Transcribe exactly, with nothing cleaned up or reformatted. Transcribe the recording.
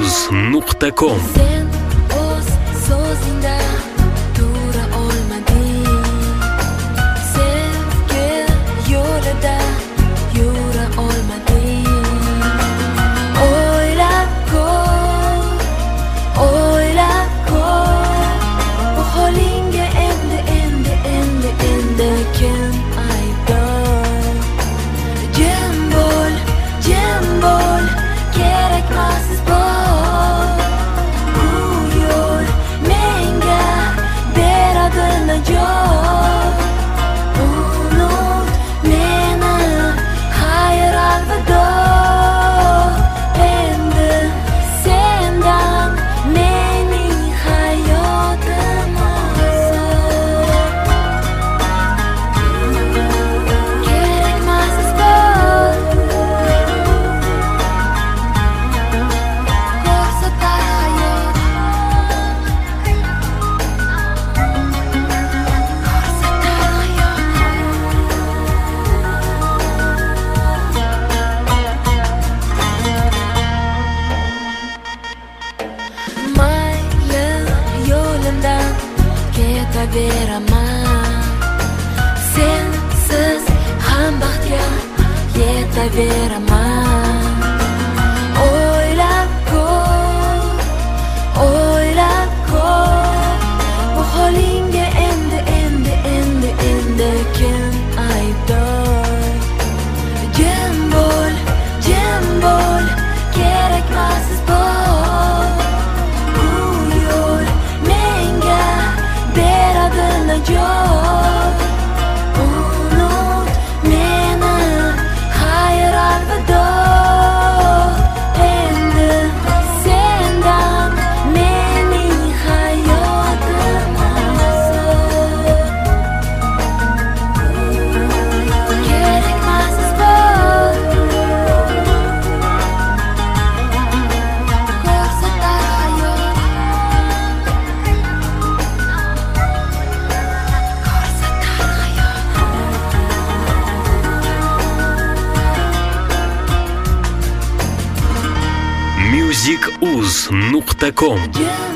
uz nuqta com. Sen o'z so'zingda tura olmading, sevgi yo'lida yura olmading. O'ylab ko'r, o'ylab ko'r, bu holingga endi endi endi endi kim aybdor? Jim bo'l, jim bo'l, kerakmasiz bor. Bu yo'l menga beradi najot. Unut meni, xayr alvido. Endi sendan mening hayotim ozod. Kerakmasiz bor. Ko'rsatar hayot, ko'rsatar hayot. Mayli yo'limdan ketaveraman, sensiz ham baxtga yetaveraman. O'ylab ko'r, o'ylab ko'r, bu holingga endi endi endi endi kim aybdor? Jim bo'l, jim bo'l, kerakmasiz bor. Bu yo'l menga beradi najot. Unut meni, xayr alvido. Endi sendan mening hayotim ozod. Kerakmasiz bor. Ko'rsatar hayot, ko'rsatar hayot. music uz nuqta com. Jim